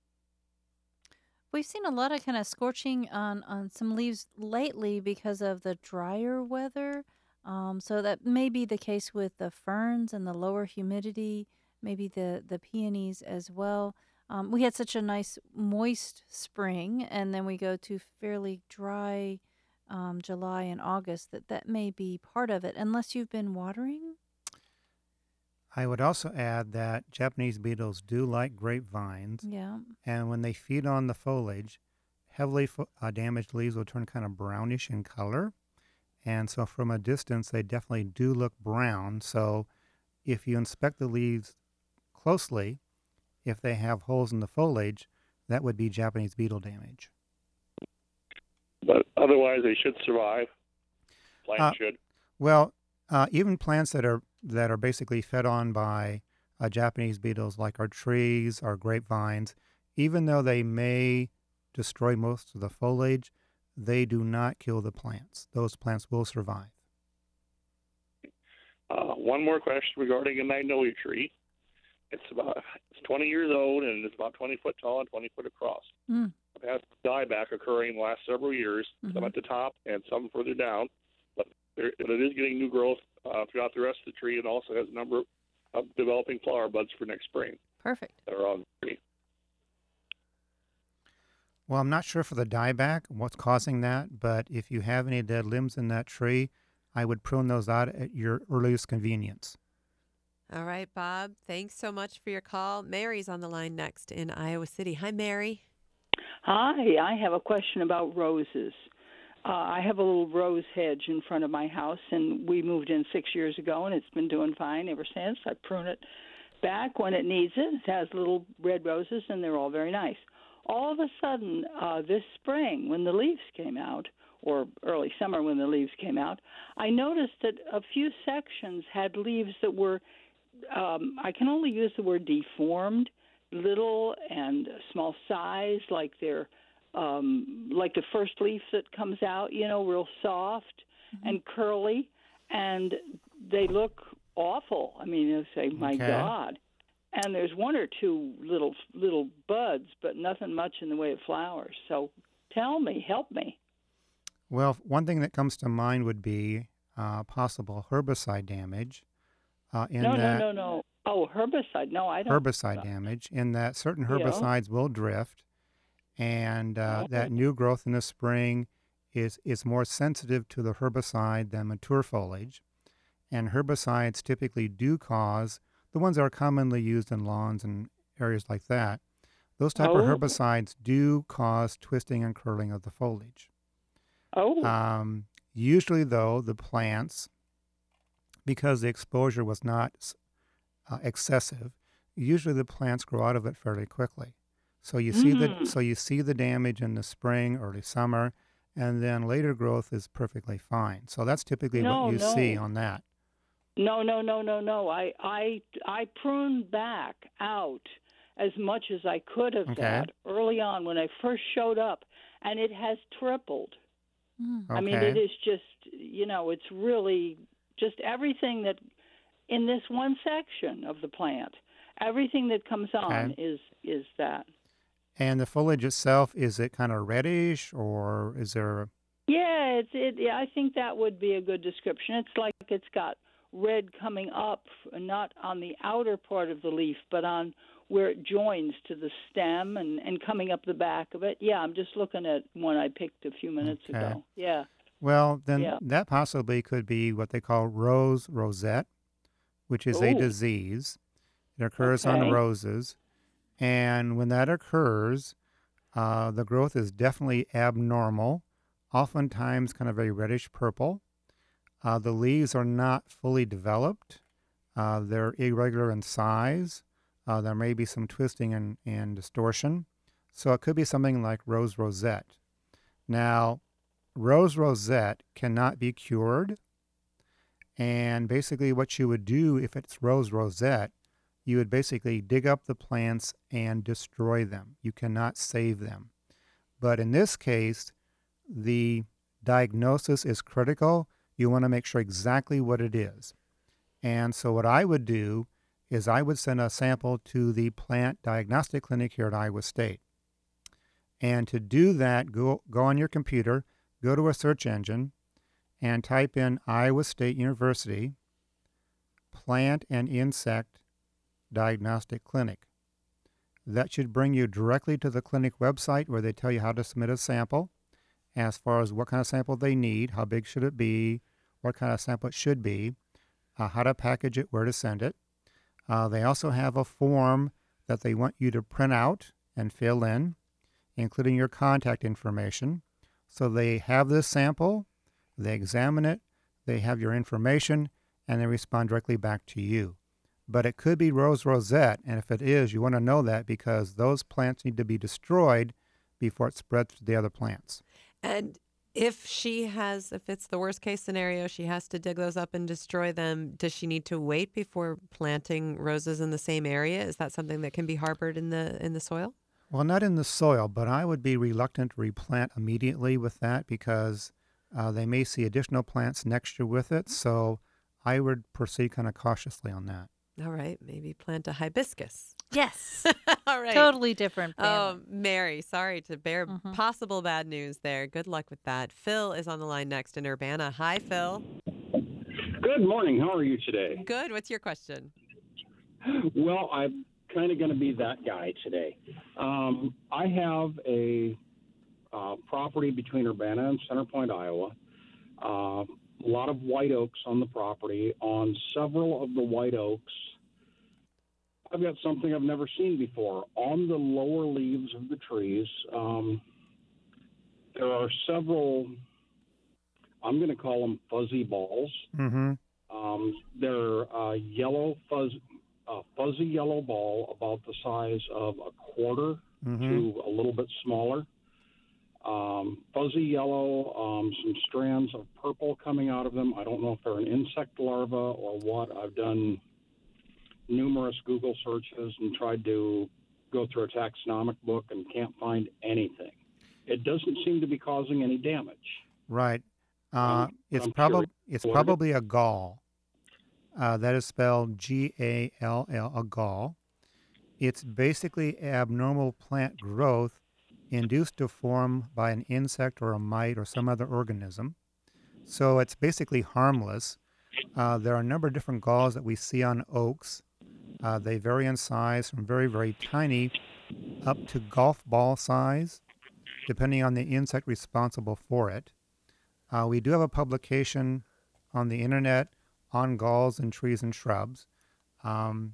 Speaker 3: We've seen a lot of kind of scorching on, on some leaves lately because of the drier weather. Um, so that may be the case with the ferns and the lower humidity, maybe the, the peonies as well. Um, we had such a nice moist spring, and then we go to fairly dry um, July and August, that that may be part of it, unless you've been watering.
Speaker 4: I would also add that Japanese beetles do like grapevines.
Speaker 3: Yeah.
Speaker 4: And when they feed on the foliage, heavily fo- uh, damaged leaves will turn kind of brownish in color. And so from a distance, they definitely do look brown. So if you inspect the leaves closely, if they have holes in the foliage, that would be Japanese beetle damage.
Speaker 11: But otherwise, they should survive. Plants
Speaker 4: Uh,
Speaker 11: should.
Speaker 4: Well, uh, even plants that are that are basically fed on by uh, Japanese beetles, like our trees, our grapevines, even though they may destroy most of the foliage, they do not kill the plants. Those plants will survive.
Speaker 11: Uh, one more question regarding a magnolia tree. It's about it's twenty years old and it's about twenty foot tall and twenty foot across.
Speaker 3: Mm.
Speaker 11: I've had dieback occurring the last several years,
Speaker 3: Mhm.
Speaker 11: some at the top and some further down, but, there, but it is getting new growth uh, throughout the rest of the tree, and also has a number of developing flower buds for next spring
Speaker 3: Perfect.
Speaker 11: that are on the tree.
Speaker 4: Well, I'm not sure for the dieback what's causing that, but if you have any dead limbs in that tree, I would prune those out at your earliest convenience.
Speaker 2: All right, Bob, thanks so much for your call. Mary's on the line next in Iowa City. Hi, Mary.
Speaker 12: Hi, I have a question about roses. Uh, I have a little rose hedge in front of my house, and we moved in six years ago, and it's been doing fine ever since. I prune it back when it needs it. It has little red roses, and they're all very nice. All of a sudden, uh, this spring, when the leaves came out, or early summer when the leaves came out, I noticed that a few sections had leaves that were Um, I can only use the word deformed, little and small size, like they're um, like the first leaf that comes out, you know, real soft mm-hmm. and curly, and they look awful. I mean, you say, my
Speaker 4: Okay.
Speaker 12: God. And there's one or two little little buds, but nothing much in the way of flowers. So tell me, help me.
Speaker 4: Well, one thing that comes to mind would be uh, possible herbicide damage. Uh, in
Speaker 12: no,
Speaker 4: that
Speaker 12: no, no, no. Oh, herbicide. No, I don't.
Speaker 4: herbicide damage, in that certain
Speaker 12: Yeah.
Speaker 4: herbicides will drift, and uh,
Speaker 12: Oh.
Speaker 4: that new growth in the spring is, is more sensitive to the herbicide than mature foliage. And herbicides typically do cause the ones that are commonly used in lawns and areas like that, those type
Speaker 12: Oh.
Speaker 4: of herbicides do cause twisting and curling of the foliage.
Speaker 12: Oh.
Speaker 4: Um, usually, though, the plants, because the exposure was not uh, excessive, usually the plants grow out of it fairly quickly. So you see the
Speaker 12: Mm.
Speaker 4: so you see the damage in the spring, early summer, and then later growth is perfectly fine. So that's typically
Speaker 12: No,
Speaker 4: what you see
Speaker 12: no.
Speaker 4: on that.
Speaker 12: No, no, no, no, no. I, I, I pruned back out as much as I could have
Speaker 4: Okay.
Speaker 12: that early on when I first showed up, and it has tripled. I mean, it
Speaker 4: Okay.
Speaker 12: is just, you know, it's really just everything that in this one section of the plant, everything that comes on
Speaker 4: Okay.
Speaker 12: is is that.
Speaker 4: And the foliage itself, is it kind of reddish, or is there?
Speaker 12: Yeah, it's it. Yeah, I think that would be a good description. It's like it's got red coming up, not on the outer part of the leaf, but on where it joins to the stem and, and coming up the back of it. Yeah, I'm just looking at one I picked a few minutes
Speaker 4: Okay.
Speaker 12: ago. Yeah.
Speaker 4: Well, then
Speaker 12: Yeah.
Speaker 4: that possibly could be what they call rose rosette, which is a
Speaker 12: Ooh.
Speaker 4: disease. It occurs on
Speaker 12: Okay.
Speaker 4: roses. And when that occurs, uh, the growth is definitely abnormal, oftentimes kind of a reddish purple. Uh, the leaves are not fully developed. Uh, they're irregular in size. Uh, there may be some twisting and, and distortion. So it could be something like rose rosette. Now, rose rosette cannot be cured. And basically what you would do if it's rose rosette, you would basically dig up the plants and destroy them. You cannot save them. But in this case, the diagnosis is critical. You want to make sure exactly what it is. And so what I would do is I would send a sample to the plant diagnostic clinic here at Iowa State. And to do that, go, go on your computer, go to a search engine, and type in Iowa State University Plant and Insect Diagnostic Clinic. That should bring you directly to the clinic website where they tell you how to submit a sample, as far as what kind of sample they need, how big should it be, what kind of sample it should be, uh, how to package it, where to send it. Uh, they also have a form that they want you to print out and fill in, including your contact information. So they have this sample, they examine it, they have your information, and they respond directly back to you. But it could be rose rosette, and if it is, you want to know that because those plants need to be destroyed before it spreads to the other plants.
Speaker 2: And if she has, if it's the worst case scenario, she has to dig those up and destroy them, does she need to wait before planting roses in the same area? Is that something that can be harbored in the in the soil?
Speaker 4: Well, not in the soil, but I would be reluctant to replant immediately with that because uh, they may see additional plants next year with it. So I would proceed kind of cautiously on that.
Speaker 2: All right, maybe plant a hibiscus.
Speaker 3: Yes.
Speaker 2: All right.
Speaker 3: Totally different family.
Speaker 2: Oh, Mary, sorry to bear
Speaker 3: Mhm.
Speaker 2: possible bad news there. Good luck with that. Phil is on the line next in Urbana. Hi, Phil.
Speaker 13: Good morning. How are you today?
Speaker 2: Good. What's your question?
Speaker 13: Well, I'm kind of going to be that guy today. Um, I have a uh, property between Urbana and Center Point, Iowa. Uh, a lot of white oaks on the property. On several of the white oaks, I've got something I've never seen before. On the lower leaves of the trees, um, there are several, I'm going to call them fuzzy balls.
Speaker 4: Mm-hmm.
Speaker 13: Um, they're a yellow fuzz, a fuzzy yellow ball about the size of a quarter
Speaker 4: Mm-hmm.
Speaker 13: to a little bit smaller. Um, fuzzy yellow, um, some strands of purple coming out of them. I don't know if they're an insect larva or what. I've done numerous Google searches and tried to go through a taxonomic book and can't find anything. It doesn't seem to be causing any damage.
Speaker 4: Right. Uh,
Speaker 13: Um,
Speaker 4: it's
Speaker 13: I'm
Speaker 4: probably
Speaker 13: curious
Speaker 4: it's
Speaker 13: what it is.
Speaker 4: probably a gall. Uh, that is spelled G A L L, a gall. It's basically abnormal plant growth induced to form by an insect or a mite or some other organism. So it's basically harmless. Uh, there are a number of different galls that we see on oaks. Uh, they vary in size from very, very tiny up to golf ball size, depending on the insect responsible for it. Uh, we do have a publication on the internet on galls in trees and shrubs. Um,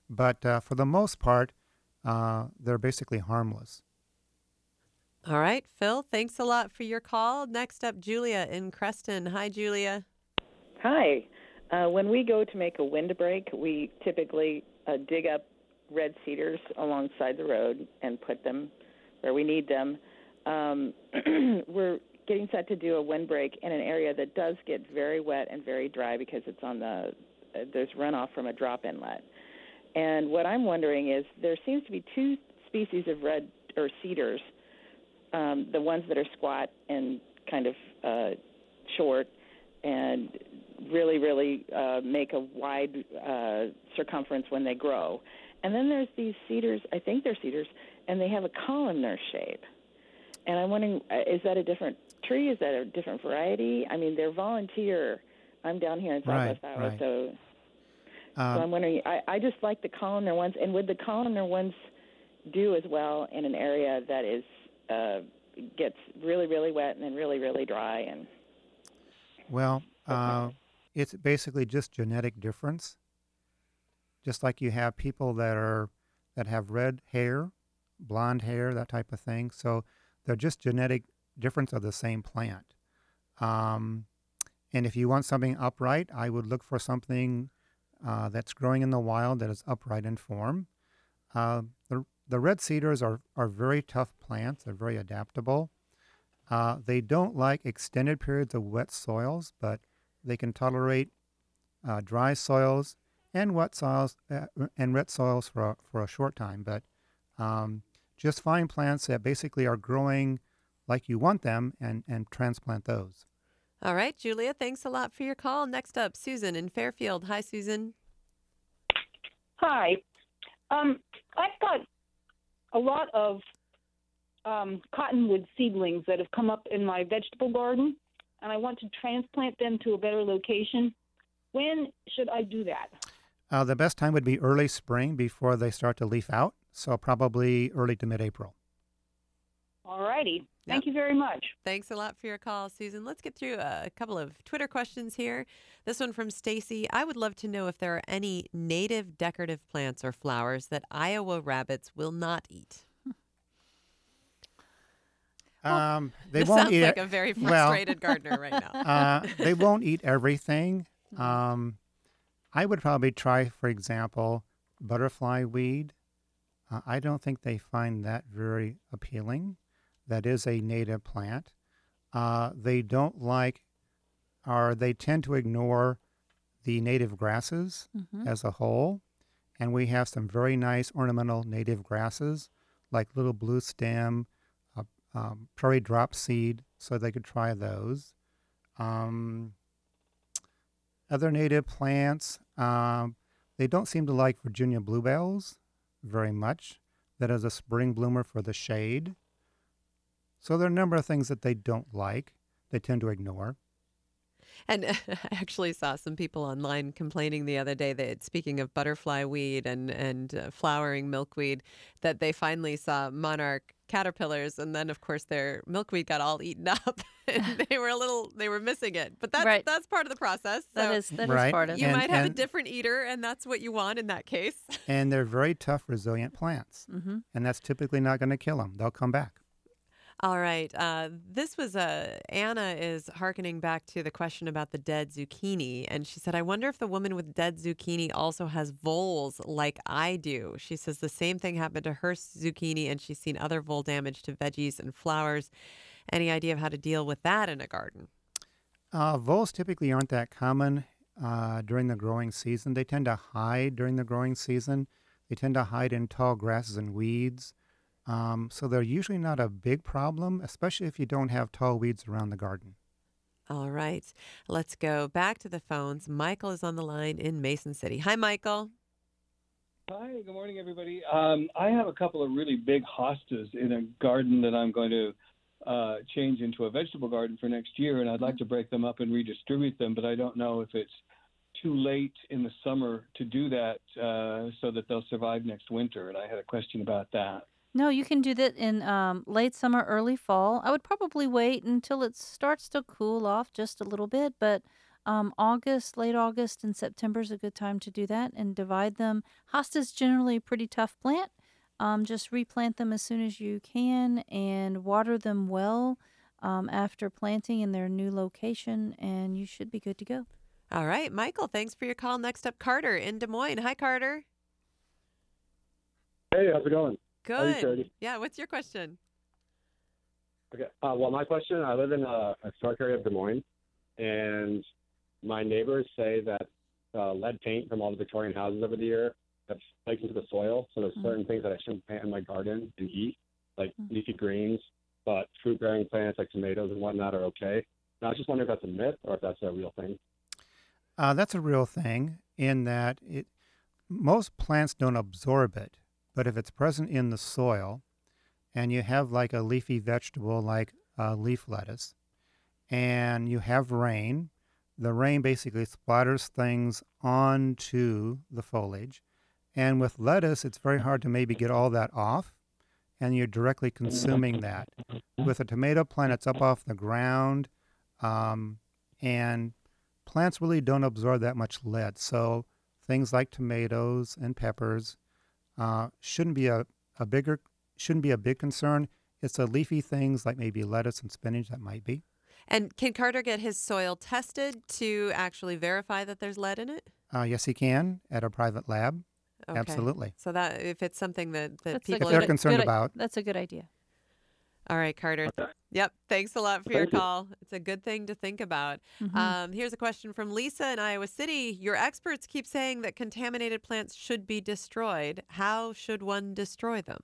Speaker 4: but uh, for the most part, uh, they're basically harmless.
Speaker 2: All right, Phil, thanks a lot for your call. Next up, Julia in Creston. Hi, Julia.
Speaker 14: Hi. Uh, when we go to make a windbreak, we typically uh, dig up red cedars alongside the road and put them where we need them. Um, we're getting set to do a windbreak in an area that does get very wet and very dry because it's on the uh, there's runoff from a drop inlet. And what I'm wondering is there seems to be two species of red or cedars. Um, the ones that are squat and kind of uh, short and really, really uh, make a wide uh, circumference when they grow. And then there's these cedars, I think they're cedars, and they have a columnar shape. And I'm wondering, uh, is that a different tree? Is that a different variety? I mean, they're volunteer. I'm down here in Southwest
Speaker 4: Right,
Speaker 14: Iowa,
Speaker 4: right.
Speaker 14: so,
Speaker 4: Um,
Speaker 14: so I'm wondering, I, I just like the columnar ones. And would the columnar ones do as well in an area that is uh, gets really, really wet and then really, really dry? And
Speaker 4: Well, uh, it's basically just genetic difference. Just like you have people that are that have red hair, blonde hair, that type of thing. So they're just genetic difference of the same plant. Um, and if you want something upright, I would look for something uh, that's growing in the wild that is upright in form. Uh, the the red cedars are, are very tough plants. They're very adaptable. Uh, they don't like extended periods of wet soils, but they can tolerate uh, dry soils and wet soils uh, and wet soils for a, for a short time. But um, just find plants that basically are growing like you want them and, and transplant those.
Speaker 2: All right, Julia, thanks a lot for your call. Next up, Susan in Fairfield. Hi, Susan.
Speaker 15: Hi. Um, I've got a lot of um, cottonwood seedlings that have come up in my vegetable garden, and I want to transplant them to a better location. When should I do that?
Speaker 4: Uh, the best time would be early spring before they start to leaf out, so probably early to mid-April.
Speaker 15: All righty. Thank
Speaker 2: Yep.
Speaker 15: you very much.
Speaker 2: Thanks a lot for your call, Susan. Let's get through a couple of Twitter questions here. This one from Stacy. I would love to know if there are any native decorative plants or flowers that Iowa rabbits will not eat.
Speaker 4: Um, they
Speaker 2: this
Speaker 4: won't
Speaker 2: sounds
Speaker 4: eat
Speaker 2: like
Speaker 4: it-
Speaker 2: a very
Speaker 4: well,
Speaker 2: frustrated gardener right now.
Speaker 4: uh, they won't eat everything. Um, I would probably try, for example, butterfly weed. Uh, I don't think they find that very appealing. That is a native plant. Uh, they don't like, or they tend to ignore the native grasses
Speaker 3: Mhm.
Speaker 4: as a whole. And we have some very nice ornamental native grasses, like little blue stem, uh, um, prairie drop seed, so they could try those. Um, other native plants, um, they don't seem to like Virginia bluebells very much. That is a spring bloomer for the shade. So there are a number of things that they don't like, they tend to ignore.
Speaker 2: And I actually saw some people online complaining the other day that, speaking of butterfly weed and, and uh, flowering milkweed, that they finally saw monarch caterpillars. And then, of course, their milkweed got all eaten up and they were a little, they were missing it. But that's,
Speaker 3: Right.
Speaker 2: that's part of the process.
Speaker 3: That
Speaker 2: So
Speaker 3: is that is
Speaker 4: Right.
Speaker 3: part of
Speaker 2: you
Speaker 3: it.
Speaker 4: And-
Speaker 2: might have a
Speaker 4: and-
Speaker 2: different eater, and that's what you want in that case.
Speaker 4: And they're very tough, resilient plants.
Speaker 3: Mm-hmm.
Speaker 4: And that's typically not going to kill them. They'll come back.
Speaker 2: All right. Uh, this was uh, Anna is hearkening back to the question about the dead zucchini. And she said, I wonder if the woman with dead zucchini also has voles like I do. She says the same thing happened to her zucchini, and she's seen other vole damage to veggies and flowers. Any idea of how to deal with that in a garden?
Speaker 4: Uh, voles typically aren't that common uh, during the growing season. They tend to hide during the growing season. They tend to hide in tall grasses and weeds. Um, so they're usually not a big problem, especially if you don't have tall weeds around the garden.
Speaker 2: All right. Let's go back to the phones. Michael is on the line in Mason City. Hi, Michael.
Speaker 16: Hi, good morning, everybody. Um, I have a couple of really big hostas in a garden that I'm going to uh, change into a vegetable garden for next year, and I'd like to break them up and redistribute them, but I don't know if it's too late in the summer to do that uh, so that they'll survive next winter, and I had a question about that.
Speaker 3: No, you can do that in um, late summer, early fall. I would probably wait until it starts to cool off just a little bit, but Um, August, late August and September is a good time to do that and divide them. Hosta's generally a pretty tough plant. Um, just replant them as soon as you can and water them well um, after planting in their new location, and you should be good to go.
Speaker 2: All right, Michael, thanks for your call. Next up, Carter in Des Moines. Hi, Carter.
Speaker 17: Hey, how's it going? How are you,
Speaker 2: Good.
Speaker 17: Charity?
Speaker 2: Yeah, what's your question?
Speaker 17: Okay. Uh, well, my question, I live in a, a smart area of Des Moines, and my neighbors say that uh, lead paint from all the Victorian houses over the year have flaked into the soil. So there's
Speaker 3: Mm-hmm.
Speaker 17: certain things that I shouldn't plant in my garden and eat, like leafy greens, but fruit-bearing plants like tomatoes and whatnot are okay. Now, I was just wondering if that's a myth or if that's a real thing.
Speaker 4: Uh, that's a real thing in that it most plants don't absorb it, but if it's present in the soil and you have like a leafy vegetable like uh, leaf lettuce and you have rain, the rain basically splatters things onto the foliage. And with lettuce, it's very hard to maybe get all that off, and you're directly consuming that. With a tomato plant, it's up off the ground, um, and plants really don't absorb that much lead. So things like tomatoes and peppers uh, shouldn't be a, a bigger shouldn't be a big concern. It's the leafy things like maybe lettuce and spinach that might be.
Speaker 2: And can Carter get his soil tested to actually verify that there's lead in it?
Speaker 4: Uh, yes, he can at a private lab.
Speaker 2: Okay.
Speaker 4: Absolutely.
Speaker 2: So that if it's something that, that
Speaker 3: That's a
Speaker 2: people
Speaker 4: If they're
Speaker 3: good-
Speaker 4: concerned
Speaker 3: good-
Speaker 4: about.
Speaker 3: That's a good idea.
Speaker 2: All right, Carter. Yep. Thanks a lot for your call. It's a good thing to think about.
Speaker 3: Mhm.
Speaker 2: Um, here's a question from Lisa in Iowa City. Your experts keep saying that contaminated plants should be destroyed. How should one destroy them?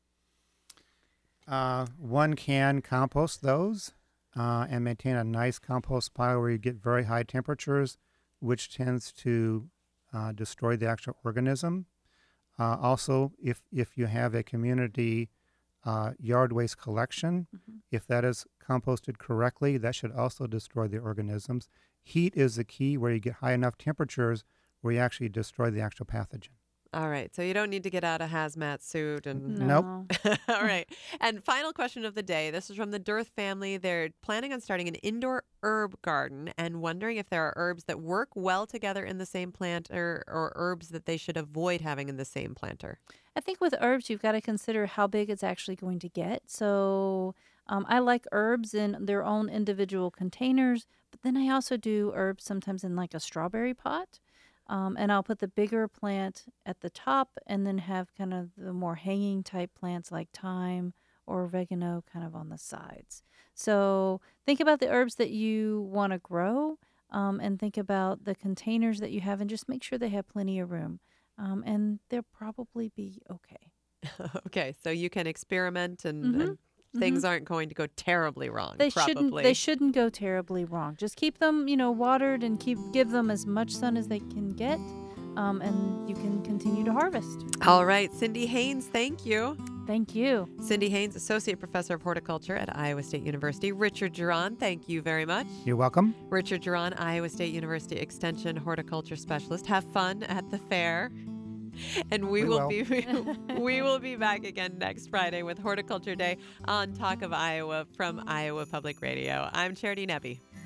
Speaker 4: Uh, one can compost those uh, and maintain a nice compost pile where you get very high temperatures, which tends to uh, destroy the actual organism. Uh, also, if, if you have a community uh, yard waste collection,
Speaker 3: Mm-hmm.
Speaker 4: if that is composted correctly, that should also destroy the organisms. Heat is the key where you get high enough temperatures where you actually destroy the actual pathogen.
Speaker 2: All right. So you don't need to get out a hazmat suit and
Speaker 4: Nope.
Speaker 2: All right. And final question of the day. This is from the Dearth family. They're planning on starting an indoor herb garden and wondering if there are herbs that work well together in the same planter or herbs that they should avoid having in the same planter.
Speaker 3: I think with herbs, you've got to consider how big it's actually going to get. So um, I like herbs in their own individual containers, but then I also do herbs sometimes in like a strawberry pot. Um, and I'll put the bigger plant at the top and then have kind of the more hanging type plants like thyme or oregano kind of on the sides. So think about the herbs that you want to grow um, and think about the containers that you have and just make sure they have plenty of room. Um, and they'll probably be okay.
Speaker 2: Okay. So you can experiment and,
Speaker 3: Mhm.
Speaker 2: and things
Speaker 3: Mhm.
Speaker 2: aren't going to go terribly wrong.
Speaker 3: They
Speaker 2: probably.
Speaker 3: shouldn't. They shouldn't go terribly wrong. Just keep them, you know, watered and keep give them as much sun as they can get, um, and you can continue to harvest.
Speaker 2: All right. Cindy Haynes, thank you.
Speaker 3: Thank you.
Speaker 2: Cindy Haynes, Associate Professor of Horticulture at Iowa State University. Richard Giron, thank you very much.
Speaker 4: You're welcome.
Speaker 2: Richard Giron, Iowa State University Extension Horticulture Specialist. Have fun at the fair. And we,
Speaker 4: We
Speaker 2: will
Speaker 4: will.
Speaker 2: be we will be back again next Friday with Horticulture Day on Talk of Iowa from Iowa Public Radio. I'm Charity Nebbe.